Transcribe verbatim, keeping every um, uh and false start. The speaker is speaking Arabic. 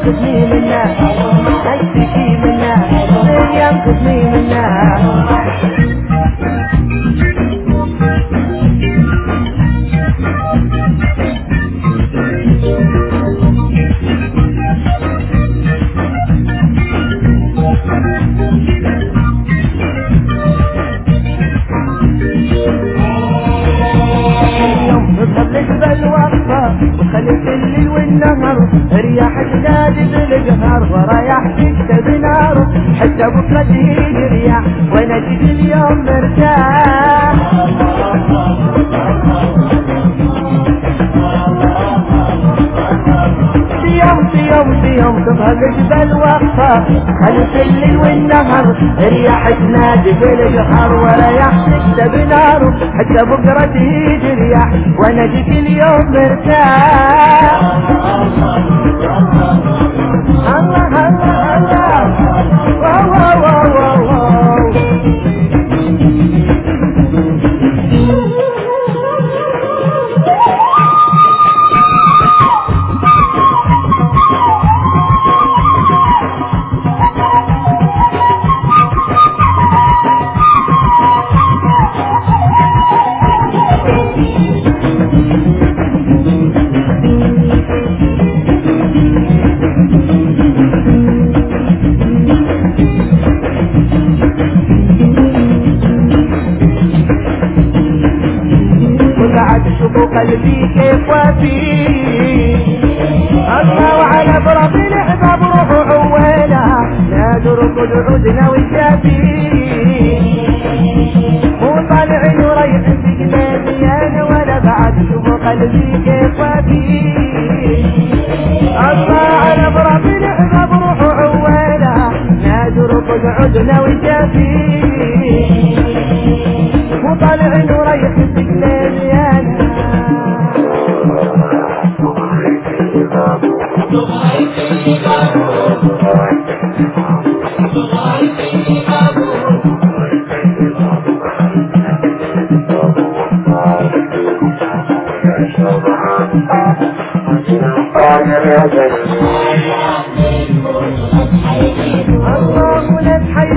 ينقذني منه اشتكي منه من ينقذني منه. وخليت الليل والنهر رياح تنادي بالقهر ورايح تكتب نار حتى بكرة تيجي رياح وانا جيت اليوم مرتاح. يوم في يوم في يوم تظهر الجبال واقفة خليت الليل والنهر رياح تنادي بالقهر ورايح تكتب نار حتى بكرة تيجي رياح وانا جيت اليوم مرتاح. الله الله الله واو واو واو واو. وقعد شوفوا قلبي كيف وفي الله وعلى برب العذاب روحوا عوانا نادوا ركض عودنا والشافي وطالعين ورايحين في قلبي انا ولا بعد شوفوا قلبي كيف وفي الله على برب العذاب روحوا عوانا نادوا ركض عودنا والشافي وطالعين ورايحين في قلبي انا. الله لا تحيي